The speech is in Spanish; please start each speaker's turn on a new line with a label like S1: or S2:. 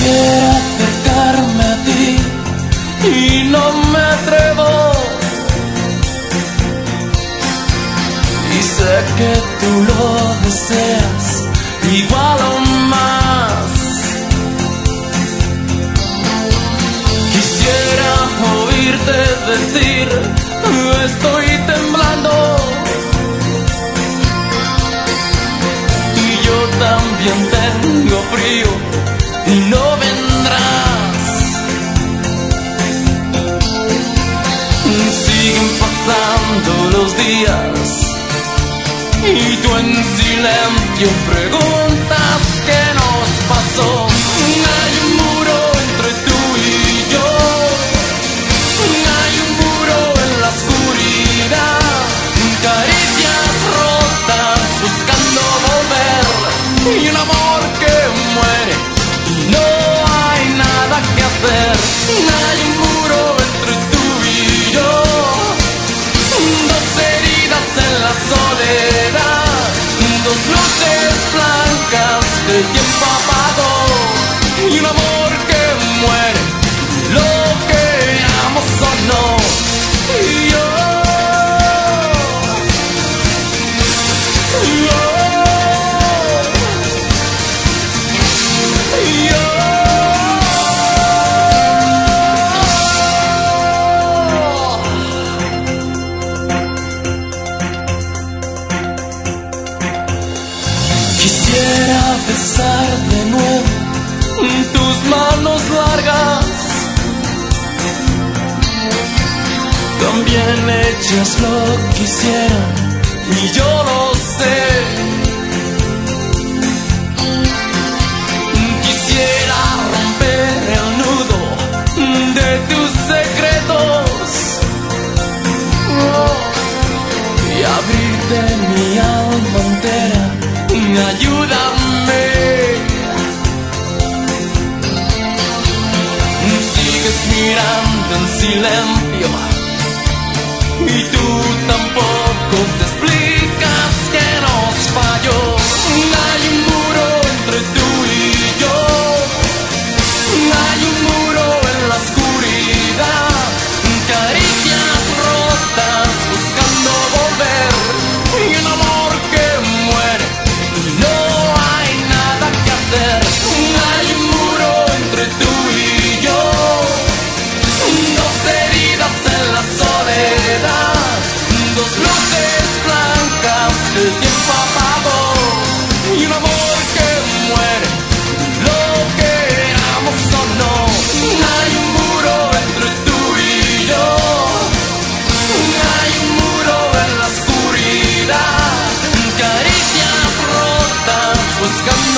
S1: Quisiera acercarme a ti y no me atrevo. Y sé que tú lo deseas igual o más. Quisiera oírte decir: estoy temblando. Y yo también tengo frío y no vendrás. Siguen pasando los días y tú en silencio preguntas qué nos pasó. Hay un muro entre tú y yo, hay un muro en la oscuridad, caricias rotas buscando volver, y un amor que muere y no hay nada que hacer. Hay un muro entre tú y yo, dos heridas en la soledad, dos luces blancas que el tiempo apagó, y un amor que muere, lo queramos o no. Y yo quisiera besar de nuevo tus manos largas, también ellas lo quisieran y yo lo sé. Quisiera romper el nudo de tus secretos y abrirte mi alma entera. Ayúdame. Sigues mirando en silencio y tú tampoco te explicas que nos falló. Hay un muro entre tú y yo, hay un muro en la oscuridad, caricias rotas buscando volver, y un amor que muere, no hay nada que hacer. Hay un muro entre tú y yo, dos heridas en la soledad, dos luces blancas que el tiempo apagó, y un amor que muere, lo queramos o no. Hay un muro entre tú y yo, hay un muro en la oscuridad, caricias rotas buscando